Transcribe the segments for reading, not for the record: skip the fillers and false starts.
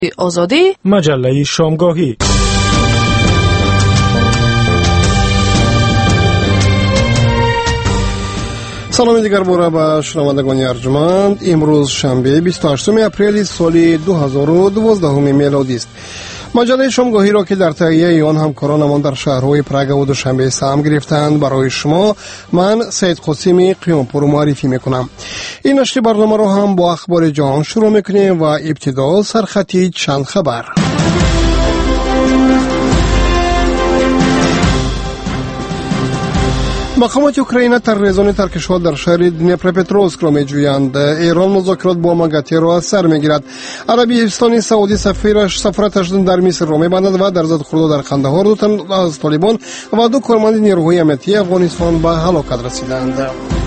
آزادی مجله شامگاهی. سلام دیگر باره به شنوندگان ارجمند. امروز شنبه 28 اپریل سال 2012 میلادی است. مجله شامگاهی را که در تهیه آن همکارانمان در شهرهای پراگ و دوشنبه سهم گرفتند برای شما من سید قاسمی قیامپور معرفی میکنم. این نشر برنامه را هم با اخبار جهان شروع میکنیم و ابتدا سرخطی چند خبر. مقامات اوکراین تروریزان ترکش‌ها در شهر دنیپروپتروسک را می‌جویند. ایران مذاکرات با ماگاتی را از سر می‌گیرد. عربستان سعودی سفارتش در مصر را می‌بندد و در ضد خرداد در قندهار دو تن از طالبان و دو کارمند نیروهای امنیتی افغانستان به هلاکت رسیدند.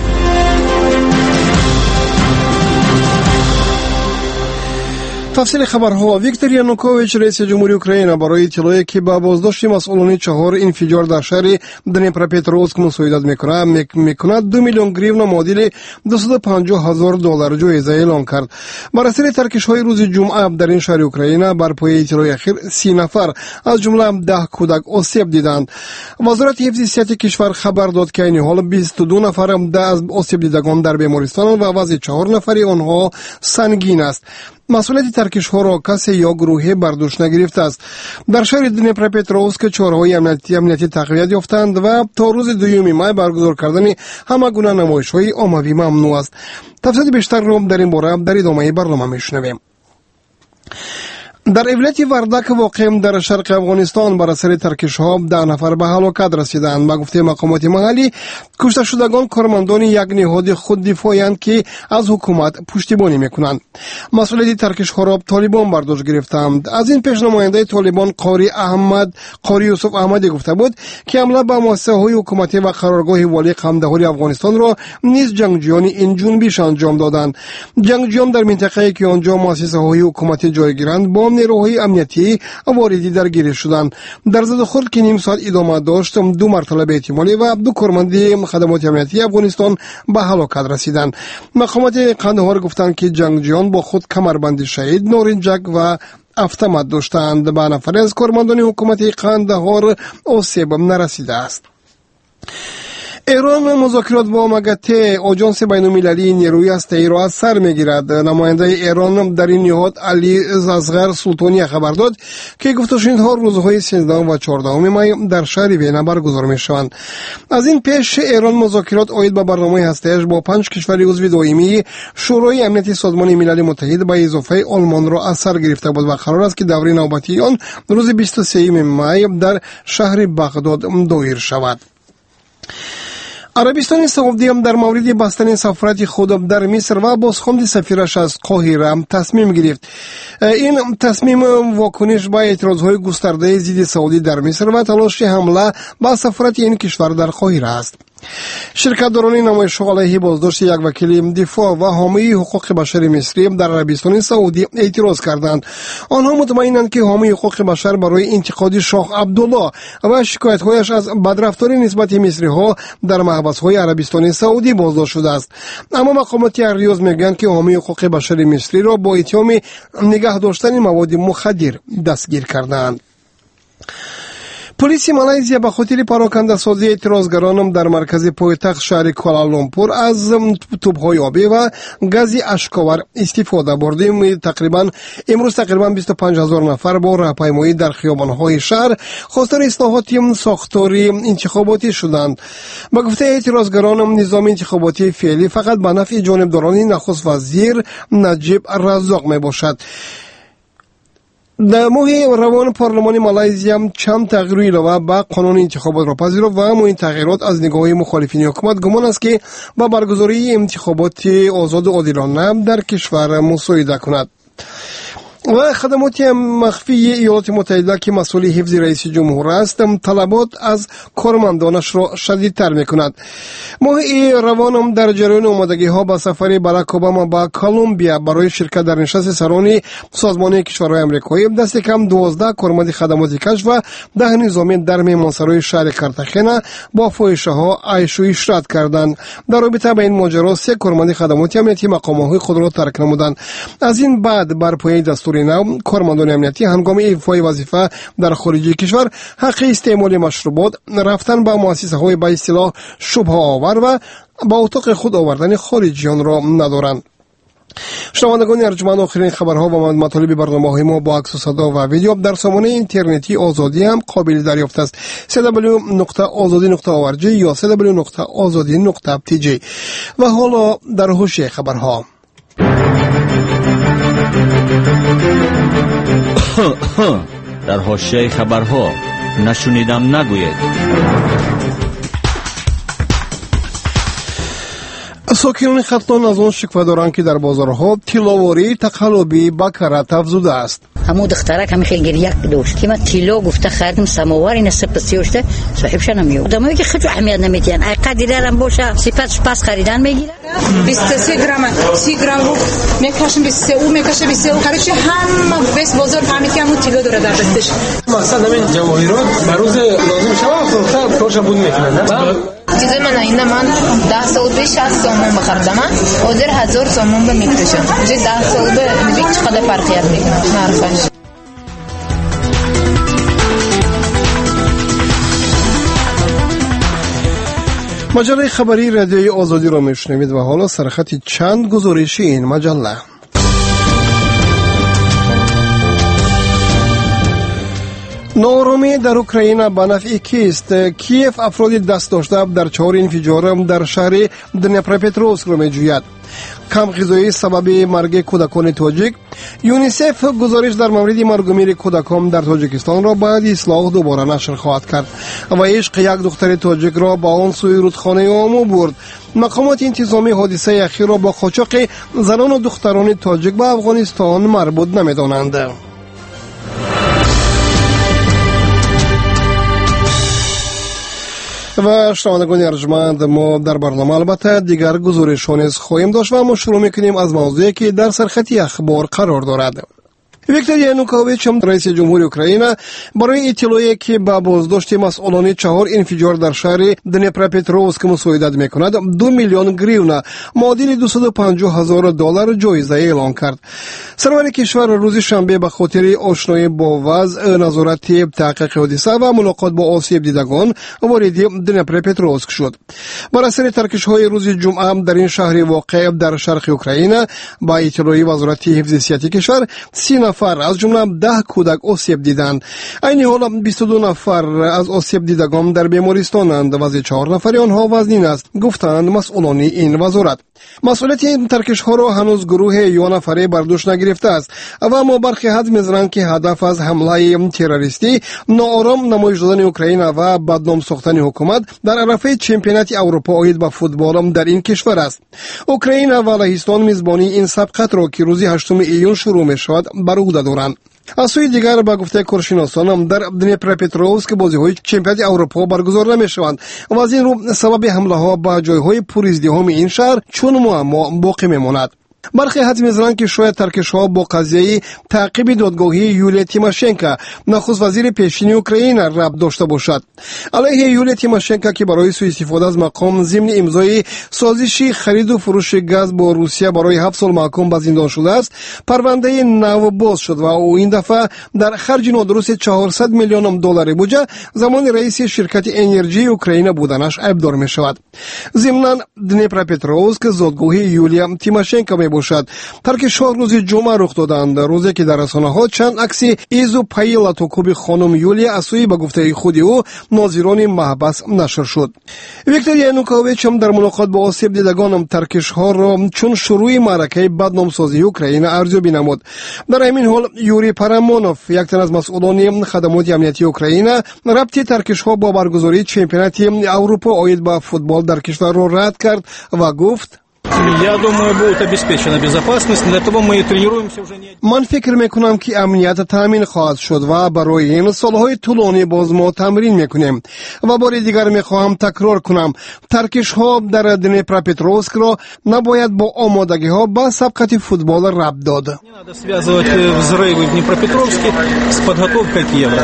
تفصیل خبرها. ویکتور یانوکوویچ رئیس جمهوری اوکراین برای اطلاعی که به بازداشت مسئولان 4 انفجار در شهر دنیپروپتروسک مساعدت میکند 2 میلیون گریون معادل $250,000 جایزه اعلام کرد. بر اثر ترکش‌های روز جمعه در این شهر اوکراین بر پایه اطلاع اخیر 30 نفر از جمله 10 کودک آسیب دیدند. وزارت حفظ صحت کشور خبر داد که این حال 22 نفر از آسیب دیدگان در بیمارستان و وضع 4 نفر آنها سنگین است. مسئولیت ترکش‌ها را کسی یا گروهی بر دوش نگرفته است. در شهر دنیپروپتروسک چهارهای امنیتی تقویت یافتند و تا روز 2 مای برگزار کردن همه گونه نمایش‌های عمومی ممنوع است. تفصیل بیشتر را در این باره در ادامه برنامه میشنویم. در ولایت وردک واقع در شرق افغانستان بر اثر ترکش‌ها 10 نفر به هلاکت رسیدند. به گفته مقامات محلی کشته شدگان کارمندان یک نهاد خود دفاعی‌اند که از حکومت پشتیبانی می‌کنند. مسئولیت ترکش‌ها را طالبان بر دوش گرفتند. از این پیش نماینده طالبان قاری یوسف احمدی گفته بود که حمله به مؤسسه‌های حکومتی و قرارگاه والی قندهار افغانستان را نیز جنگجویان این جنبش انجام دادند. جنگجویان در منطقه‌ای که آنجا مؤسسه‌های حکومتی جای گیرند با نیروهای امنیتی واردی درگیری شدند. در ضد خورد که نیم ساعت ادامه داشت 2 مرتبه احتمالی و 2 کارمند خدمات امنیتی افغانستان به هلاکت رسیدند. مقامات قندهار گفتند که جنگجویان با خود کمربند شهید، نارنجک و автомат داشتند. به نفر از کارمندان حکومتی قندهار آسیب نرسیده است. ایران مذاکرات با ماگاتی آژانس بین‌المللی نیروی هسته‌ای را از سر می‌گیرد. نماینده ایران در این نهاد علی اصغر سلطانی خبر داد که گفتگوها روزهای 13 و 14 می در شهر وینا برگزار می‌شوند. از این پیش ایران مذاکرات عاید به برنامه هسته‌ایش با 5 کشور عضو دائمی شورای امنیت سازمان ملل متحد به اضافه آلمان را از سر گرفته بود و قرار است که دوره نوبتی آن روز 23 می در شهر بغداد دایر شود. عربستان سعودی هم در مورد بستن سفارت خود در مصر و بازخواند سفیرش از قاهره تصمیم گرفت. این تصمیم واکنش به اعتراضهای گسترده ضد سعودی در مصر و تلاش حمله به سفارت این کشور در قاهره است. شرکت‌داران نمایش‌ها علیه بازداشت یک وکیل دفاع و حامی حقوق بشر مصری در عربستان سعودی اعتراض کردند. آنها مطمئنند که حامی حقوق بشر برای انتقاد شاه عبدالله و شکایت‌هایش از بدرفتاری نسبت مصری‌ها در محبس‌های عربستان سعودی بازداشت شده است. اما مقامات ریاض میگویند که حامی حقوق بشر مصری را با اتهام نگاه داشتن مواد مخدر دستگیر کردند. پلیس مالزیا به خاطر پراکنده سازی اعتراضگران در مرکز پایتخت شهر کوالالامپور از توپ‌های آبی و گاز اشکاور استفاده برده. امروز تقریبا 25,000 نفر با راهپیمایی در خیابان‌های شهر خواستار اصلاحات ساختاری انتخاباتی شدند. با گفته اعتراضگران نظام انتخاباتی فعلی فقط به نفع جانبداران نخست وزیر نجیب رزاق میباشد. در ماه روان پارلمان مالزیا چند تغییر علاوه به قانون انتخابات را پذیرفت و همین تغییرات از نگاه مخالفین حکومت گمان است که با برگزاری انتخابات آزاد و عادلانه در کشور مساعده کند. و خدمات مخفی ایالات متحده که مسئول حفظ رئیس جمهور است طلبات از کارمندانش را شدیدتر میکند. ماه روان در جریان آمادگی ها به سفر باراک اوباما به کلمبیا برای شرکت در نشست سران سازمان کشورهای آمریکایی دست کم 12 کارمند خدمات کشف و 10 نظامی در میهمانسرای شهر کارتاخنا با فاحشه ها عیش و عشرت کردند. در رابطه با این ماجرا 3 کارمند خدمات امنیتی مقامات خود را ترک نمودند. از این بعد بر پایه دستور گورینو کارمندان امنیتی هنگام ایفای وظیفه در خارج کشور حق استعمال مشروبات، رفتن به مؤسسه‌های به اصطلاح شبهه آور و با اتاق خود آوردن خارجیان را ندارند. شنوندگان ارجمند، آخرین خبرها و مطالب برنامه‌های ما با عکس و صدا و ویدیو در سامانه اینترنتی آزادی هم قابل دریافت است. www.azadi.org یا www.azadi.tj. و حالا در حوشی خبرها. در حوشی خبرها نشنیدم نگوید. ساکنان ختلان از آن شکوه دارند که در بازارها تیلاواری تقلبی با کرات افزوده است. همون دخترک همین خیلی گریه داشت که من تیلا گفته خریدم سماوار این سپس سیوشته صاحبش نمیاد. آدمایی که خیلی اهمیت نمیدن ای قدیره هم باشه سپس پس خریدن میگیره. 23 گرم 30 گرم رو میکشم 23 میکشه 23 خریدش هم بس بازار فهمید که همون تیلا داره در دستش. مثلا همین جواهرات بروز لازم شوه فروخته فروش بود میکنن. چیزای من اینه من 10 سال پیش 60 سومون بخریدم حاضر 1000 سومون به میکشم. چه 10 سال به میگه چقدر فرقیت میکنه نرخش. مجله خبری رادیوی آزادی را میشنوید و حالا سرخط چند گزارشی این مجله. ناآرامی در اوکراین به نفع کیست؟ کیف افراد دست داشته در 4 انفجار در شهر دنیپروپتروسک را میجوید. کم غذایی سبب مرگ کودکان تاجیک. یونیسف گزارش در مورد مرگ و میر کودکان در تاجیکستان را بعد اصلاح دوباره نشر خواهد کرد و عشق یک دختر تاجیک را با آن سوی رودخانه آمو برد. مقامات انتظامی حادثه اخیر را با قاچاق زنان و دختران تاجیک به افغانستان مربوط نمی‌دانند. و شنوندگان ارجمند، ما در برنامه البته دیگر گزارش‌ها نیز خواهیم داشت و ما شروع می‌کنیم از موضوعی که در سرخط اخبار قرار دارد. ویکتور یانوکوویچ رئیس جمهوری اوکراین برای اطلاعی که با بازداشت مسئولان 4 انفجار در شهر دنیپروپتروسک مساعدت میکند 2 میلیون گریونا معادل $250,000 جایزه اعلان کرد. سرور کشور روز شنبه به خاطر آشنایی با وضع، نظارت تحقیق حادثه و ملاقات با آسیب دیدگان وارد دنیپروپتروسک شد. بر اثر ترکش‌های روز جمعه در این شهر واقع در شرق اوکراین با اطلاعی وزارت حفظ صحت کشور 30 نفر از جمله 10 کودک آسیب دیدند. این حال 22 نفر از آسیب دیدگان در بیمارستانند و 4 نفر آنها وزنین است، گفتند مسئولان این وزارت. مسئولیت این ترکش‌ها را هنوز گروه یا نفره برداشت نگرفته است و اما برخی حد می‌زنند که هدف از حمله تروریستی ناآرام نمایش دادن اوکراین و بدنام ساختن حکومت در عرصه چمپیونات اروپا عاید به فوتبال در این کشور است. اوکراین و لهستان میزبانی این سبقت را که روز 8 ایون شروع می‌شود بر عهده دارند. از سوی دیگر با گفته کارشناسان در دنیپروپتروسک بازی‌های چمپیونات اروپا برگزار نمی‌شوند و از این رو سبب حمله‌ها به جای‌های پرازدحام این شهر چون معما باقی می‌ماند. برخی حد می‌زنند که شاید ترکش‌ها با قضیه تعقیب دادگاهی یولیا تیماشنکا نخست وزیر پیشین اوکراین ربط داشته باشد. علیه یولیا تیماشنکا که برای سوء استفاده از مقام ضمن امضای سازش خرید و فروش گاز با روسیه برای 7 سال محکوم به زندان شده است، پرونده نو باز شد و او این دفعه در خرج نادرست 400 میلیون دلار بودجه زمان رئیس شرکت انرژی اوکراین بودنش ابدار می‌شود. ضمناً دنیپروپتروسک زادگاه یولیا تیماشنکا باشد. ترکش‌ها روز جمعه رخ دادند، روزی که در رسانه‌ها چند عکس ایزو پایلاتوکوب خانم یولیا از سوی به گفته خود او ناظران محبس نشر شد. ویکتور یانوکوویچ هم در ملاقات با آسیب دیدگان ترکش‌ها را چون شروع معرکه بدنامسازی اوکراین ارزیابی نمود. در همین حال یوری پارامونوف، یک تن از مسئولان خدمات امنیتی اوکراین، ربط ترکش‌ها با برگزاری چمپیونات اروپا عاید به فوتبال در کشور را رد کرد و گفت: Я думаю, будет обеспечена безопасность, для того мы и тренируемся уже не... من فکر میکنم که امنیت تامین خواهد شد و برای این سالهای طولانی باز ما تمرین میکنیم و بار دیگر میخواهم تکرار کنم ترکش ها در دنیپروپتروسک را نباید با آمادگی ها با سبقت فوتبال ربط داد. Не надо связывать взрывы в Днепропетровске с подготовкой к Евро.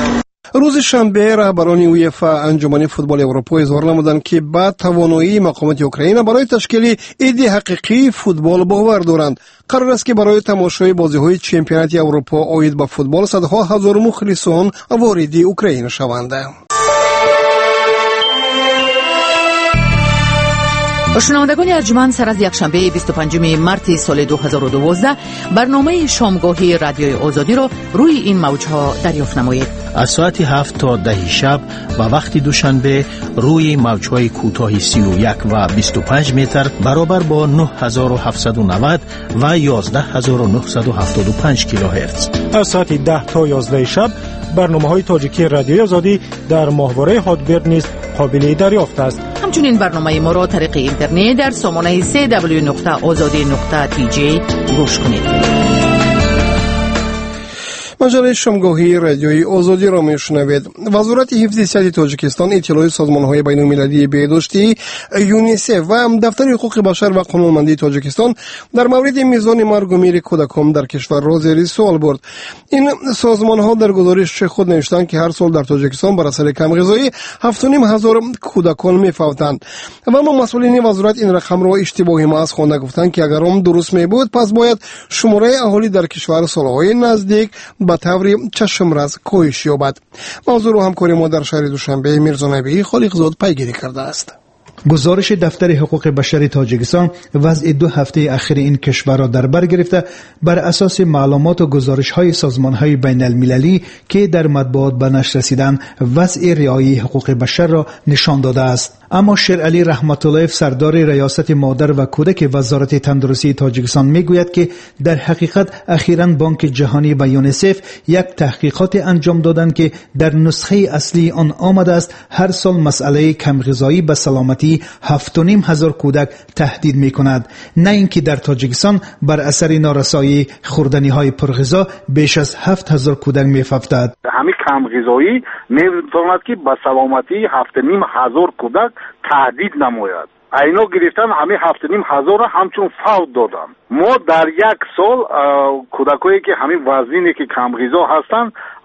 روز شنبه رهبران UEFA انجمن فوتبال اروپا اظهار نمودند که با توانایی مقامات اوکراین برای تشکیل ایده حقیقی فوتبال باور دارند. قرار است که برای تماشای بازی‌های چمپیونات اروپا عاید به فوتبال صدها هزار مخلصان وارد اوکراین شوند. شنوندگان ارجمند، سر از یکشنبه 25 مارس سال 2012 برنامه شامگاهی رادیوی آزادی را روی این موج‌ها دریافت نمایید. از ساعت 7 تا 10 شب و وقت دوشنبه روی موج‌های کوتاه 31 و 25 متر برابر با 9790 و 11975 کیلوهرتز. از ساعت 10 تا 11 شب برنامه‌های تاجیکی رادیوی آزادی در ماهواره هاتبرد نیز قابل دریافت است. همچنین برنامه ما را طریق اینترنت در سامانه www.azadi.tj گوش کنید. مجله شامگاهی رادیوی آزادی را میشنوید. وزارت حفظ صحت تاجیکستان اطلاع سازمان‌های بین‌المللی بهداشتی یونیسف و دفتر حقوق بشر و قانونمندی تاجیکستان در مورد میزان مرگ و میر کودکان در کشور را زیر سوال برد. این سازمان‌ها در گزارش خود نوشتند که هر سال در تاجیکستان بر اثر کم غذایی 7,500 کودکان می‌فوتند. و اما مسئولین وزارت این رقم را اشتباهی محض خوانده، گفتند که اگر آن درست می‌بود پس باید شماره اهالی در کشور سال‌های نزدیک به طور چشم‌رس کاهش یابد. موضوع را همکار ما در شهر دوشنبه میرزا نبیی خالقزاد پیگیری کرده است. گزارش دفتر حقوق بشر تاجیکستان وضع 2 هفته اخیر این کشور را در بر گرفته بر اساس معلومات و گزارش‌های سازمان‌های بین‌المللی که در مطبوعات به نشر رسیدند وضع رعایت حقوق بشر را نشان داده است. اما شیرعلی رحمت الله سردار ریاست مادر و کودک وزارت تندرستی تاجیکستان میگوید که در حقیقت اخیراً بانک جهانی و یونیسف یک تحقیقات انجام دادند که در نسخه اصلی آن آمده است هر سال مسئله کم غذایی به سلامتی 7,500 کودک تهدید میکند، نه اینکه در تاجیکستان بر اثر نارسایی خوردنی‌های پرغذا بیش از 7,000 کودک می‌افتد. همین کم غذایی میتواند که به سلامتی 7,500 کودک تهدید نماید. اینا گرفتن همه 7,500 را همچون فوت دادن. ما در یک سال کودکایی که همین وزنی که کم غذا هستن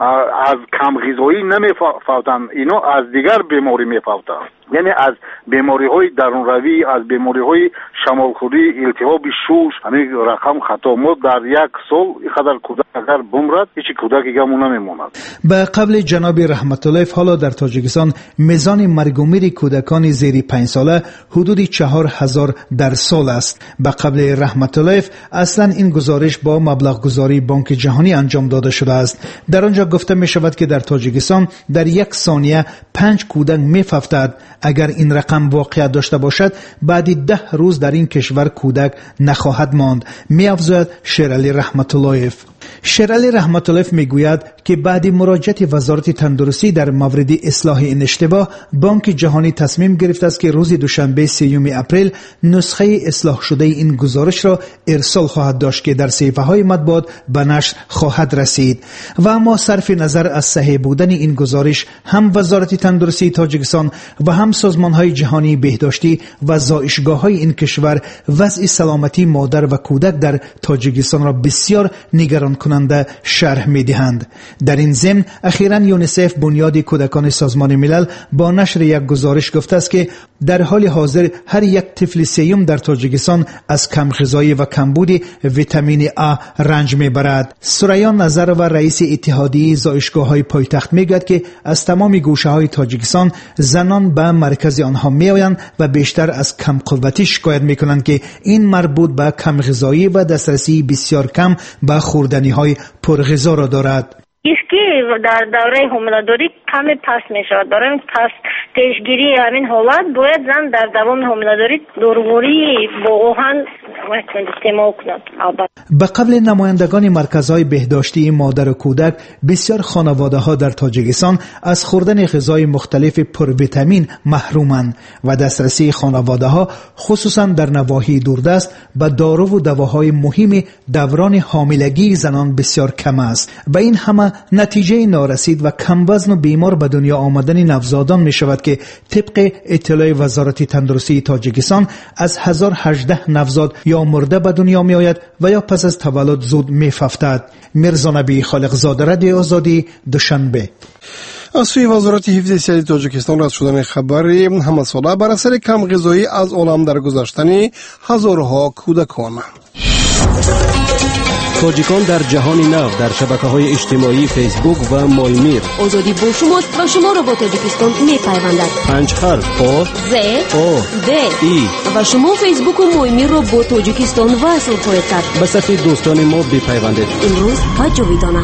از کم غذایی نمیفوتن، اینا از دیگر بیماری میفوتن. یعنی از بیماری‌های درونروی، از بیماری‌های شمالخوری، التهاب شوش، همین رقم خطا. ما در یک سال اینقدر کودک اگر بمیرد هیچ کودکی گمون نمیماند. به قبل جناب رحمت الله حالا در تاجیکستان میزان مرگ و میر کودکان زیر 5 ساله حدود 4,000 در سال است. به قبل رحمت الله اصلا این گزارش با مبلغ گذاری بانک جهانی انجام داده شده است. در آنجا گفته می شود که در تاجیکستان در یک ثانیه 5 کودک می‌افتد. اگر این رقم واقعیت داشته باشد بعد 10 روز در این کشور کودک نخواهد ماند، می‌افزاید شیرعلی رحمت الله. شیرعلی رحمت الله میگوید که بعد مراجعت وزارت تندرستی در مورد اصلاح این اشتباه بانک جهانی تصمیم گرفته است که روز دوشنبه 3 اپریل نسخه اصلاح شده این گزارش را ارسال خواهد داشت که در صفحه‌های مطبوعات به نشر خواهد رسید. و اما صرف نظر از صحیح بودن این گزارش هم وزارت تندرستی تاجیکستان و هم سازمان‌های جهانی بهداشتی و زایشگاه‌های این کشور وضع سلامتی مادر و کودک در تاجیکستان را بسیار نگران کننده شرح می‌دهند. در این ضمن اخیراً یونیسف بنیاد کودکان سازمان ملل با نشر یک گزارش گفته است که در حال حاضر هر یک طفل سیوم در تاجیکستان از کم غذایی و کمبود ویتامین آ رنج میبرد. سریا نظر و رئیس اتحادیه زایشگاه‌های پایتخت میگوید که از تمام گوشه‌های تاجیکستان زنان به مرکز آنها میآیند و بیشتر از کم قوتی شکایت میکنند که این مربوط به کم غذایی و دسترسی بسیار کم به خوردنی‌های پرغذا را دارد. در دوره حامله‌داری کمی پس می شود. برای پس پیشگیری همین حالت باید زن در دوام حامله‌داری دارویی با آهن استعمال کند. به قبل نمایندگان مرکزهای بهداشتی مادر و کودک بسیار خانواده‌ها در تاجیکستان از خوردن غذای مختلف پرویتامین محرومند و دسترسی خانواده‌ها خصوصا در نواحی دوردست به دارو و دواهای مهم دوران حاملگی زنان بسیار کم است و این همه نتیجه نارسید و کم وزن و بیمار به دنیا آمدن نوزادان می شود که طبق اطلاع وزارت تندرستی تاجیکستان از 1018 نوزاد یا مرده به دنیا می آید و یا پس از تولد زود می فوتد. میرزا نبی خالقزاد، رادیو آزادی، دوشنبه. از سوی وزارت حفظ صحت تاجیکستان رد شدن خبری همه‌ساله بر اثر کم غذایی از عالم درگذشتن هزارها کودکان. تاجیکان در جهان نو در شبکه‌های اجتماعی فیسبوک و مایمیر. آزادی با شماست و شما را با تاجیکستان می‌پیوندد. 5 حرف آ ز او د ای و شما فیسبوک و مایمیر را با تاجیکستان وصل خواهید کرد. به صفحه دوستان ما بپیوندید. امروز تا جاویدانه.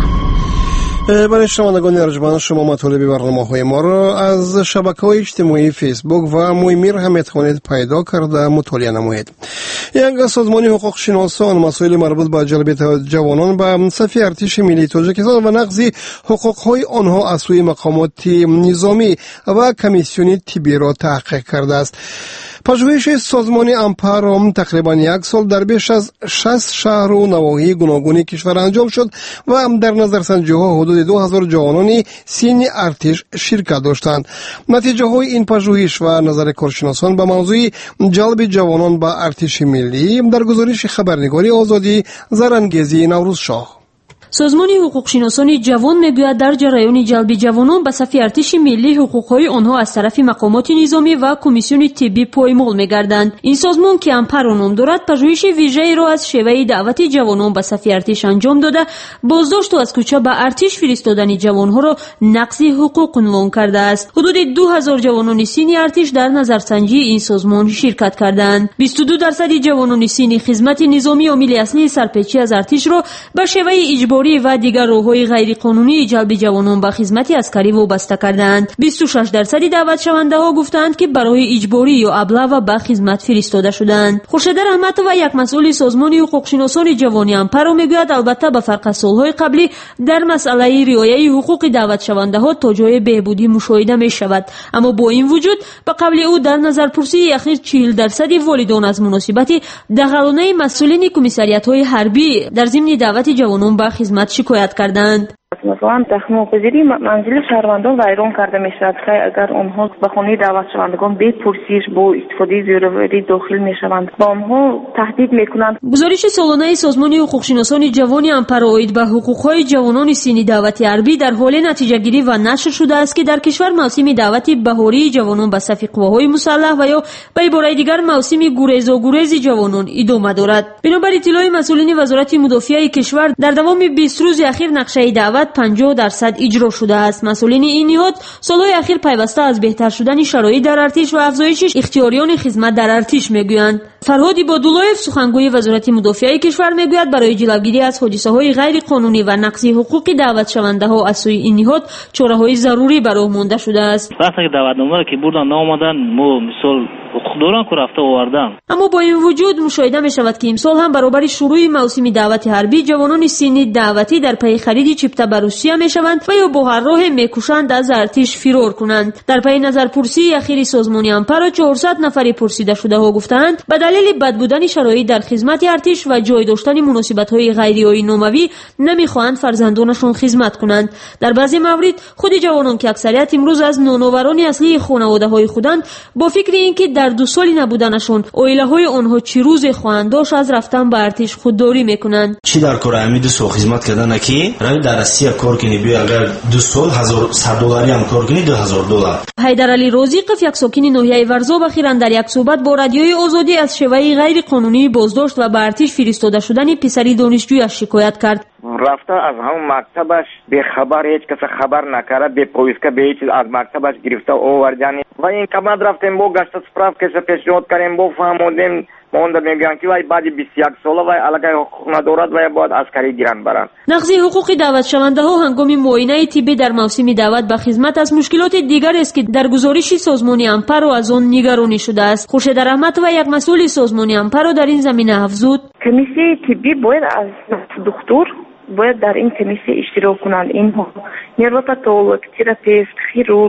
برای شنوندگان ارجمند، شما مطالب برنامه‌های ما را از شبکه‌های اجتماعی فیسبوک و مایمیر هم می‌توانید پیدا کرده مطالعه نمایید. یک سازمان حقوق شناسان مسائل مربوط به جلب جوانان به صف ارتش ملی تاجیکستان و نقض حقوق‌های آنها از سوی مقامات نظامی و کمیسیون طبی را تحقیق کرده است. پژوهش سازمان امپارام تقریبا یک سال در بیش از 60 شهر و نواحی گوناگون کشور انجام شد و در نظرسنجی‌ها حدود 2000 جوانان سین ارتش شرکت داشتند. نتیجه های این پژوهش و نظر کارشناسان به موضوع جلب جوانان به ارتش ملی در گزارش خبرنگاری آزادی زرانگیزی نوروز شاه. سازمان حقوقشناسان جوان میگوید در جریان جلب جوانان به صف ارتش ملی حقوقهای آنها از طرف مقامات نظامی و کمیسیون طبی پایمال میگردند. این سازمان که امپارو نام دارد پژوهش ویژه‌ای را از شیوه دعوت جوانان به صف ارتش انجام داده، بازداشت و از کوچه به ارتش فرستادن جوانها را نقض حقوق عنوان کرده است. حدود 2000 جوانان سین ارتش در نظرسنجی این سازمان شرکت کردند. 22% جوانان سین خدمت نظامی عامل اصلی سرپیچی از ارتش را به شیوه اجباری و دیگر راه‌های غیر قانونی جلب جوانان به خدمت عسکری وابسته کردند. 26% دعوت شونده‌ها گفتند که برای اجباری یا ابله به خدمت فرستاده شدند. خورشید رحمت و یک مسئول سازمان حقوقشناسان جوانی امپارو میگوید البته به فرق از سال‌های قبلی در مسئله رعایت حقوق دعوت شونده‌ها تا جای بهبودی مشاهده می‌شود، اما با این وجود به قبل او در نظرپرسی اخیر 40% والدان از مناسبت دخالت مسئولین کمیساریات‌های حربی در ضمن دعوت جوانان به خدمت شکایت کردند. مثلا تخم‌پذیری منزل شهروندان ویران کرده می‌شود که اگر آنها به خانه دعوت شوندگان بی پرسش با استفاده زورآوری داخل می‌شوند با آنها تهدید می‌کنند. گزارش سالانه سازمان حقوقشناسان جوانی امپارو اید به حقوق‌های جوانان سین دعوت حربی در حال نتیجه‌گیری و نشر شده است که در کشور موسم دعوت بهاری جوانان به صف قواهای مسلح و یا به عبارت دیگر موسم گریز جوانان ادامه دارد. بنابر اطلاع مسئولین وزارت مدافع کشور در دوام 20 روز اخیر نقشه دعوت 50% اجرا شده است. مسئولین این نهاد سالهای اخیر پیوسته از بهتر شدن شرایط در ارتش و افزایش اختیاریان خدمت در ارتش میگویند. فرهاد عباداللهیف سخنگوی وزارت مدافع کشور میگوید برای جلوگیری از حادثه‌های غیر قانونی و نقض حقوق دعوت شونده‌ها از سوی این نهاد چاره‌های ضروری برای مانده شده است. وقتی دعوتنامه که بردن نامدن مو مثال حقوق دارن که رفته آوردن. اما با این وجود مشاهده می شود که امسال هم برابر شروع موسم دعوت حربی جوانان سین دعوتی در پی خرید چیپتا به روسیه می شوند و یا با هر راه می کوشند از ارتش فرار کنند. در پی نظرپرسی اخیر سازمان امپارو 400 نفر پرسیده شده ها گفتند به دلیل بد بودن شرایط در خدمت ارتش و جای داشتن مناسبت های غیر آیین‌ناموی نمیخواهند فرزندانشان خدمت کنند. در بعضی موارد خود جوانان که اکثریت امروز از نونواران اصلی خانواده های خودند با فکر اینکه در 2 سال نبودنشون عائله های آنها چه روز خواهند داشت از رفتن به ارتش خودداری میکنند. چی در کار امید سو خدمت کردن کی روی در روسیه کار کنی بیا اگر 2 سال $1000 هم کار کنی $2000. حیدرعلی رازیقов یک ساکن ناحیه ورزاب اخیراً در یک صحبت با رادیوی آزادی از شیوه غیر قانونی بازداشت و به ارتش فرستاده شدن پسری دانشجویش شکایت کرد. رفته از همون مکتبش به خبر هیچ کس خبر نکرد به پویسکا به هیچ از مکتبش گرفته آوردن و این کمد رفتیم با گشت سپراف کسی پیشنهاد کردیم با فهمودیم مونده میگن که وای بعد 21 ساله وای علاقه حقوق ندارد وای باید عسکری گیرن برن. نقض حقوق دعوت شونده ها هنگام معاینه طبی در موسم دعوت به خدمت از مشکلات دیگر است که در گزارش سازمان امپارو از آن نگرانی شده است. خورشید رحمت و یک مسئول سازمان امپارو در این زمینه افزود کمیسیون طبی باید از دکتر باید در این کمیسیون اشتراک کنند. اینها نوروپاتولوژ، تراپیست، خیرورگ،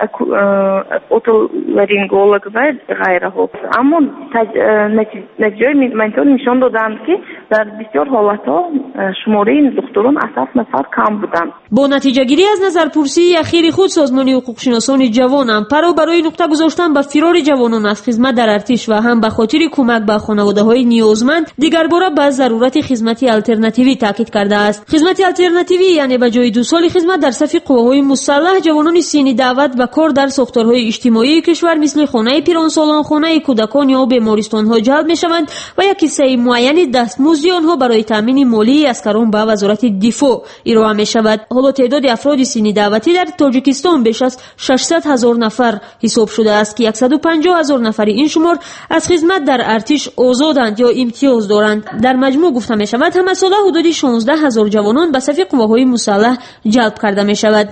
otolaryngolog و غیره. اما نتیجه منطور نشان دادند که در بسیار حالتها شماره این دکتران از 7 نفر کم بودند. با نتیجه گیری از نظرپرسی اخیر خود سازمان حقوق شناسان جوان امپرو برای نقطه گذاشتن به فرار جوانان از خدمت در ارتش و هم به خاطر کمک به خانواده‌های نیازمند دیگر باره به ضرورت خدمت آلترناتیوی تاکید کرده است. خدمت آلترناتیوی یعنی به جای 2 سال خدمت در صف قواهای مسلح جوانان سین دعوت به کار در ساختارهای اجتماعی کشور مثل خانه پیرانسالان، خانه کودکان یا بیمارستان‌ها جلب می‌شوند و یک کیسه معین دستمزدی آنها برای تامین مالی اسکران به وزارت دفاع ارائه می‌شود. حالا تعداد افراد سین دعوتی در تاجیکستان بیش از 600,000 نفر حساب شده است که 150,000 نفر این شمار از خدمت در ارتش آزادند یا امتیاز دارند. در مجموع گفته می‌شود همه ساله حدود 16,000 جوانان به صف قواهای مسلح جلب کرده می‌شود.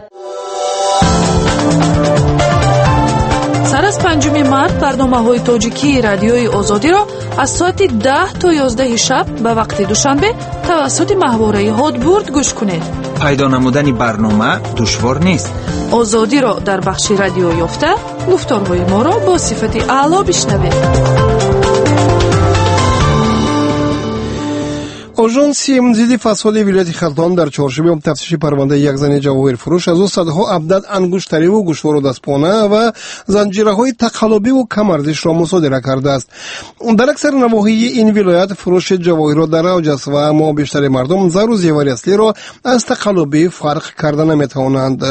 سر از 5 مارت برنامه‌های تاجیکی رادیوی آزادی را از ساعت 10 تا 11 شب به وقت دوشنبه توسط ماهواره هادبورد گوش کنید. پیدا نمودن برنامه دشوار نیست. آزادی را در بخش رادیو یافته گفتارهای ما را با صفت اعلی بشنوید. آژانس ضد فساد ولایت خلتان در چهارشنبه تفتیش پرونده یک زن جواهر فروش از او صدها عدد انگشتری و گوشوار و دستپانه و زنجیره‌های تقلبی و کم ارزش را مصادره کرده است. در اکثر نواحی این ولایت فروش جواهرات در اوج است و اما بیشتر مردم زر و زیور اصلی را از تقلبی فرق کرده نمی‌توانند.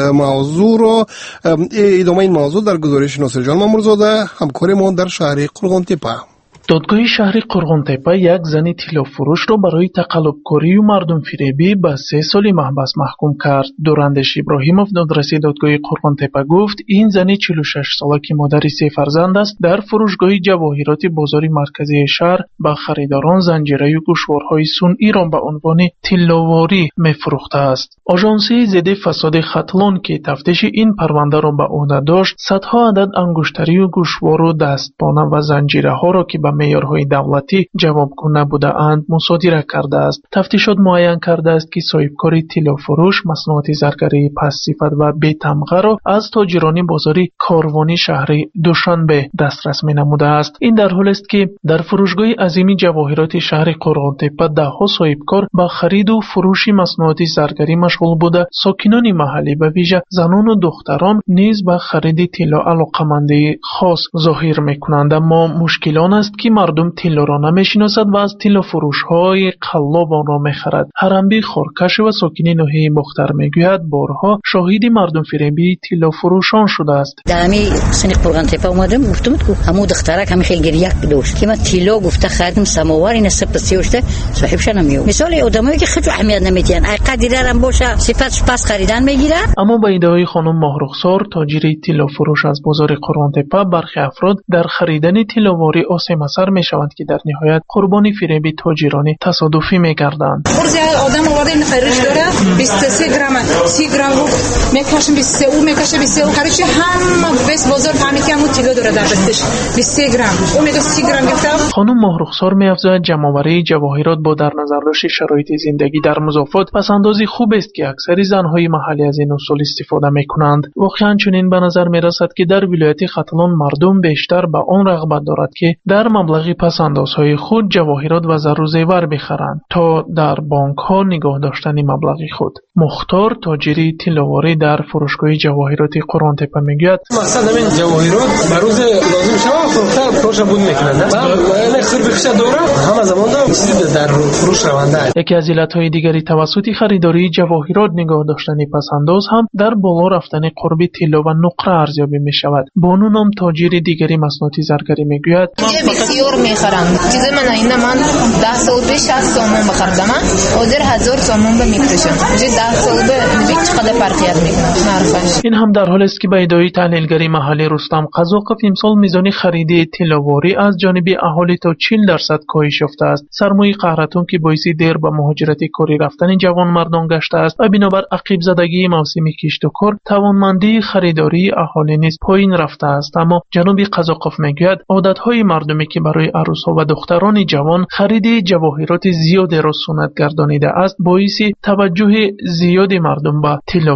ادامه این موضوع در گزارش ناصر جان مامورزاده همکار ما در شهر قرغان‌تپه. دادگاه شهر قرغان‌تپه یک زن طلا فروش را برای تقلبکاری و مردم فریبی به 3 سال محبس محکوم کرد. دورندش ابراهیموف دادرسی دادگاه قرغان‌تپه گفت این زن 46 ساله که مادر 3 فرزند است در فروشگاه جواهرات بازار مرکزی شهر به خریداران زنجیره و گوشوارهای صنعی را به عنوان طلاواری می‌فروخته است. آژانس ضد فساد ختلان که تفتیش این پرونده را به عهده داشت صدها عدد انگشتری و گوشوار و دستپانه و زنجیره ها را که به معیارهای دولتی جوابگو نبوده اند مصادره کرده است. تفتیشات معین کرده است که صاحبکار طلا فروش مصنوعات زرگری پس صفت و بی تمغه را از تاجران بازاری کاروانی شهر دوشنبه دسترس می نموده است. این در حالی است که در فروشگاه عظیمی جواهرات شهر قرغان‌تپه ده‌ها صاحبکار با خرید و فروش مصنوعات زرگری مشغول بوده. ساکنان محلی به ویژه زنان و دختران نیز به خرید طلا علاقه‌مندی خاص ظاهر می‌کنند، اما مشکل آن است که مردم طلا را نمی‌شناسد و از طلا فروش‌های قلاب آن را می‌خرد. حرمبی خورکش و ساکنی ناحیه مختار می‌گوید بارها شاهد مردم فریبی طلا فروشان شده است. در همین سن قرغان‌تپه اومدم گفتم که همون دخترک همین خیلی گریه داشت که من طلا گفته خریدم سماوار این سپس سیوشته صاحبش نمیو. مثال آدمایی که خیلی اهمیت نمیدن ای قدیرم باشه صفاتش پس خریدن میگیرن. اما با ادعای خانم ماهرخسار تاجر طلا فروش از بازار قرغان‌تپه برخی افراد در خریدن طلاواری آسیم اثر میشوند که در نهایت قربان فریب تاجران تصادفی میگردند. خورده آدم آورده این خریدش داره 23 گرم 30 گرم رو میکشن 23 میکشه 23 خریدش هم بس بازار فهمید که همون طلا داره در دستش 23 گرم اون میگه 30 گرم گرفته. خانم ماهرخسار میافزاید جمع‌آوری جواهرات با در نظر داشت شرایط زندگی در مضافات پس‌اندازی خوب است که اکثر زن‌های محلی از این اصول استفاده میکنند. واقعا چنین به نظر میرسد که در ولایت ختلان مردم بیشتر به آن رغبت دارد که در مبلغ پس‌اندازهای خود جواهرات و زر و زیور بخرند تا در بانک‌ها نگاه داشتن مبلغ خود. مختار تاجری طلاواری در فروشگاه جواهرات قرغان‌تپه میگوید مقصد همین جواهرات بروز لازم شود فروخته پروژه بود میکنند. من خیر بخش داره همه زمان در فروش رونده. یکی از علتهای دیگری توسط خریداری جواهرات نگاه داشتن پس‌انداز هم در بالا رفتن قرب طلا و نقره ارزیابی میشود. بانو نام تاجر دیگری مصنوعات زرگری میگوید بسیار میخرم. چیز من اینه من 10 سال پیش 60 سومون بخردم و در 1000 سومون به میفروشم. چه 10 سال به چقدر فرقیت میکنه نرخش. این هم در حالی است که به ادعای تحلیلگری محلی رستم قزاقف امسال میزان خرید طلاواری از جانب اهالی تا 40% کاهش یافته است. سرمایه قهرتون که باعث دیر به مهاجرت کاری رفتن جوان مردان گشته است و بنابر عقب زدگی موسم کشت و کار توانمندی خریداری اهالی نیز پایین رفته است. اما جناب قزاقف میگوید عادتهای مردمی که برای عروس‌ها و دختران جوان خرید جواهرات زیادی را سنت گردانیده است باعث توجه زیادی مردم به طلاواری شده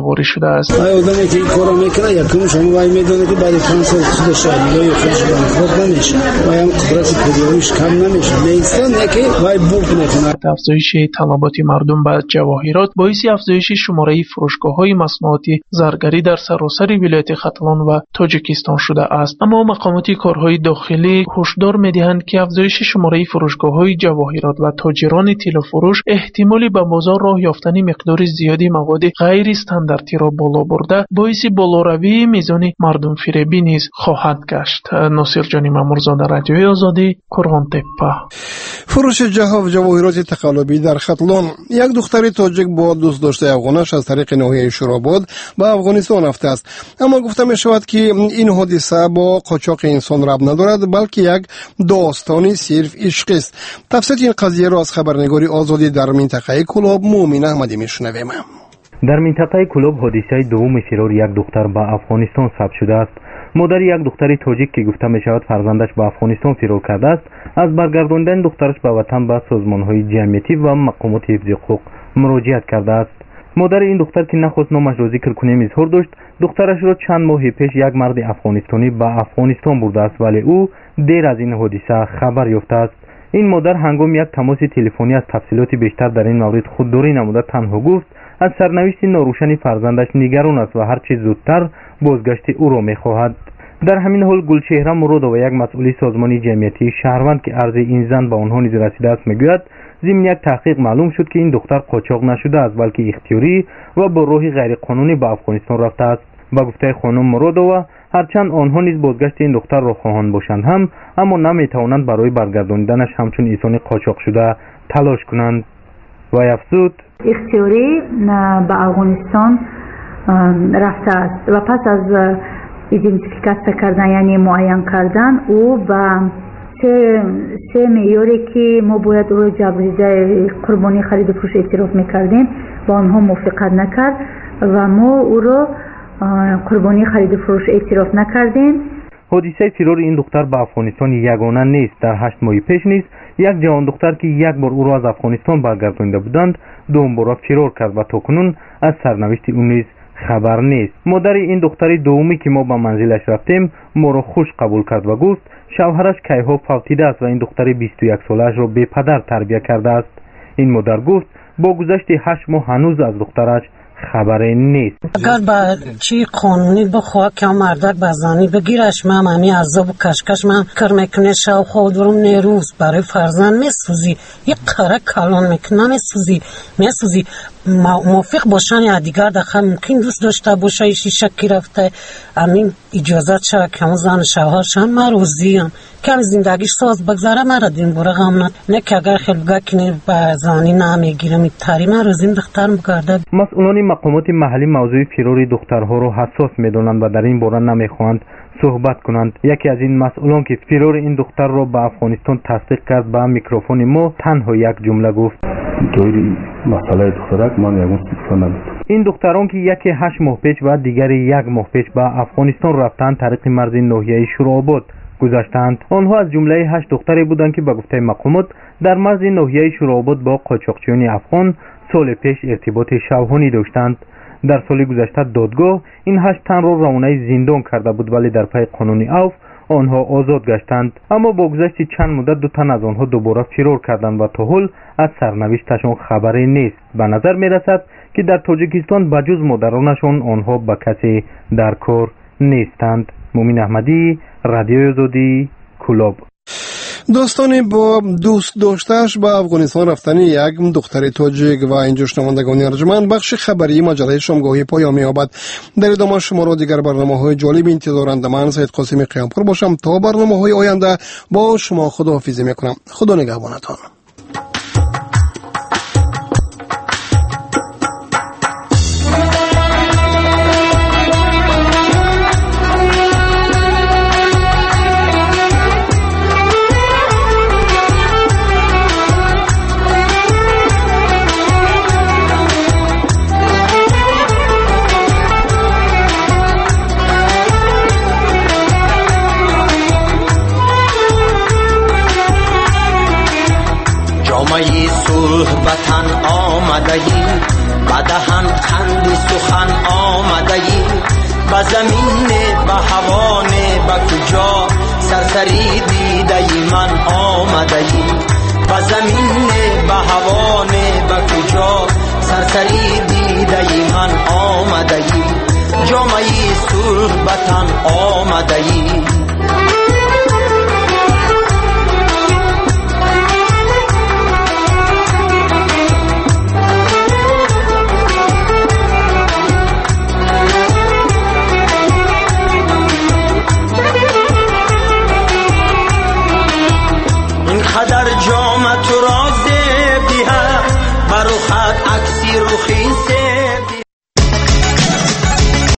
شده است. آدمی که این کارو میکنه یکم شما وای میدونه که بعد 5 سال خودش عملی خودش بانکرات نمیشه و هم قدرت پذیرش کم نمیشه. نیستن که وای بوق میکنه. افزایش طلبات مردم به جواهرات باعث افزایش شماره فروشگاه‌های مصنوعات زرگری در سراسر ولایت ختلان و تاجیکستان شده است. اما مقامات کارهای داخلی هشدار می‌دهند که افزایش شماره فروشگاه‌های جواهرات و تاجران طلا فروش احتمالی به بازار راه یافتن مقدار زیادی مواد غیر استانداردی را بالا برده باعث بالاروی میزان مردم فریبی نیز خواهد گشت. ناصر جانی مامورزاده، رادیوی آزادی، کرغانتپه. فروش جواهرات تقلبی در ختلان. یک دختر تاجیک با دوست داشته افغانش از طریق ناحیه شوراباد به افغانستان رفته است، اما گفته می شود که این حادثه با قاچاق انسان ربط ندارد بلکه یک داستانی صرف عشق است. تفسیر این قضیه را از خبرنگاری آزادی در منطقه کلوب مومن احمدی میشنویم. در منطقه کلوب حادثه دوم فرار یک دختر به افغانستان ثبت شده است. مادر یک دختر تاجیک که گفته می شود فرزندش به افغانستان فرار کرده است، از برگرداندن دخترش به وطن به سازمان‌های جمعیتی و مقامات حفظ حقوق مراجعت کرده است. مادر این دختر که نخواست نامش را ذکر کنیم اظهار داشت دخترش را چند ماه پیش یک مرد افغانستانی به افغانستان برده است، ولی او دیر از این حادثه خبر یافته است. این مادر هنگام یک تماس تلفنی از تفصیلات بیشتر در این مورد خودداری نموده تنها گفت از سرنوشت ناروشن فرزندش نگران است و هر چیز زودتر بازگشت او را می‌خواهد. در همین حال گلچهره مرادова یک مسئول سازمان جمعیتی شهروند که عرض این زن به آنها نیز رسیده است میگوید ضمن یک تحقیق معلوم شد که این دختر قاچاق نشده است بلکه اختیاری و با راه غیر قانونی به افغانستان رفته است. با گفته خانم مرادова هرچند آنها نیز بازگشت این دختر را خواهند باشند هم اما نمیتوانند برای برگرداندنش همچون انسان قاچاق شده تلاش کنند. و افزود اختیاری به افغانستان رفته است و پس از ایدنتیفیکاسیون کردن یعنی معین کردن او به سه معیاری که ما باید او جبریده قربانی خرید و فروش اعتراف میکردیم با آنها موافقت نکرد و ما او را قربانی خرید و فروش اعتراف نکردیم. حادثه فرار این دختر به افغانستان یگانه نیست. در 8 ماه پیش نیز یک جوان دختر که یک بار او را از افغانستان برگردانده بودند دوم بار فرار کرد و تاکنون از سرنوشت او نیز خبر نیست. مادر این دختر دومی که ما به منزلش رفتیم ما را خوش قبول کرد و گفت شوهرش کیها فوتیده است و این دختر 21 سالش را بی پدر تربیت کرده است. این مادر گفت با گذشت 8 ماه هنوز از دخترش خبری نیست. اگر با چی قانونی بخواه که مردک بزنی بگیرش من همی عذاب و کشکش من کر میکنه شو خودورم نیروز برای فرزن میسوزی یک قره کلان میکنه میسوزی موافق باشن یا دیگر دخل ممکن دوست داشته باشه ایشی شکی رفته امین اجازت شد که اون زن شوهرشان مروزیم که زندگیش ساز بگذاره مرا دین بره غم نه که اگر خیلی بگه کنی بزنی نمیگیرم ایتاری مروزیم دخترم بگرده. مسئولان مقامات محلی موضوع فرار دخترها را حساس میدانند و در این باره نمیخواهند صحبت کنند. یکی از این مسئولان که فرار این دختر را به افغانستان تصدیق کرد به میکروفون ما تنها یک جمله گفت دوری مسئله دخترک من یکون سیکسان. این دختران که یکی 8 ماه پیش و دیگری 1 ماه پیش به افغانستان رفتند طریق مرز ناحیه شوراباد گذشتند. آنها از جمله 8 دختری بودند که به گفته مقامات در مرز ناحیه شوراباد با قاچاقچیان افغان سال پیش ارتباط شوهانی داشتند. در سال گذشته دادگاه این 8 تن را روانه زندان کرده بود ولی در پی قانون عفو آنها آزاد گشتند. اما با گذشت چند مدت 2 تن از آنها دوباره فرار کردند و تا حال از سرنوشتشان خبری نیست. به نظر می رسد که در تاجیکستان بجز مادرانشان آنها به کسی در کار نیستند. مومن احمدی، رادیوی آزادی، کلوب. داستانی با دوست داشتهش به افغانستان رفتن یک دختر تاجیک و اینجا شنوندگان ارجمند بخش خبری مجله شامگاهی پایان می‌یابد. در ادامه شما را دیگر برنامه‌های جالب انتظارند. من سید قاسمی قیامپور باشم. تا برنامه‌های آینده با شما خداحافظی می‌کنم. خدا نگهبانتان. صلح وطن آمده ای بدهن خندی سخن آمده زمین به هوان به کجا سرسری دیده من آمده ای به زمین به هوان به کجا سرسری دیده من آمده